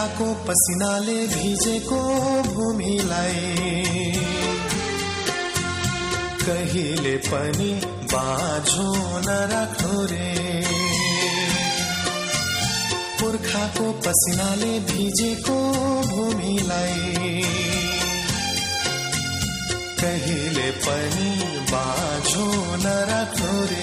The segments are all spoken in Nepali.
पुर्खाको पसिनाले भिजेको भूमिलाई कहिले पनि बाझो नराख्नु रे। पुर्खाको पसिनाले भिजेको भूमिलाई कहिले पनि बाझो नराख्नु रे।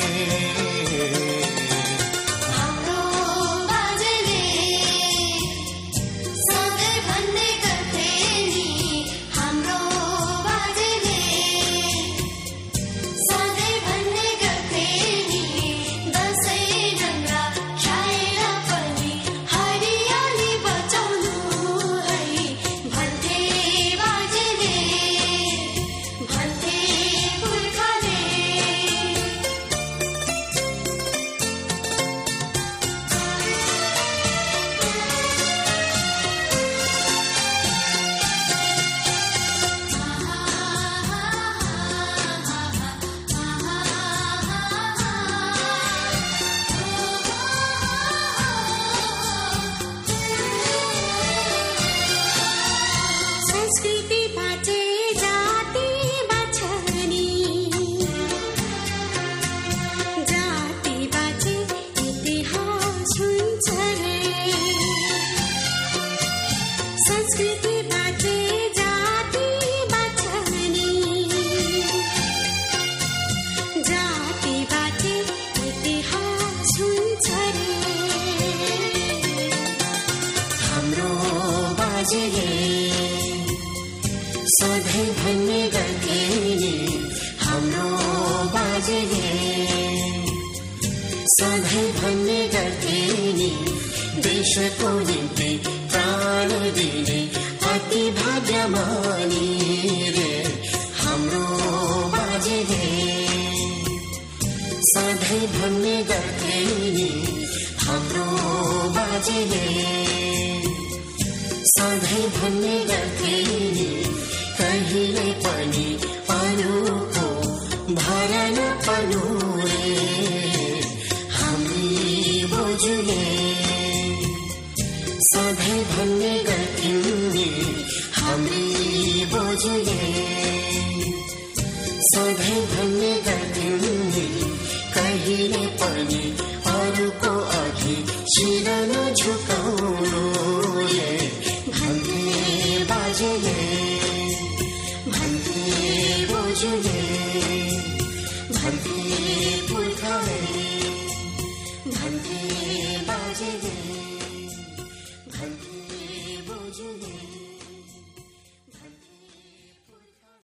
सधैँ भन्ने गर्थे नि हाम्रो बाजेले, सधैँ भन्ने गर्थे नि देशको निम्ति प्राण दिने अति भाग्यमानी रे हाम्रो बाजेले। सधैँ भन्ने गर्थे नि हाम्रो बाजेले, सधैँ भन्ने गर्थे नि कहिले पनि अरूको भर नपर्नु रे हाम्री बोजूले। सधैँ भन्ने गर्थिन् नि हाम्री बोजूले, सधैँ भन्ने गर्थिन् नि कहिले पनि अरूको अघि शिर नझुकाउनु रे भन्थे बाजेले, भन्थे बोजूले, भन्थे पुर्खाले, भन्थे बाजेले।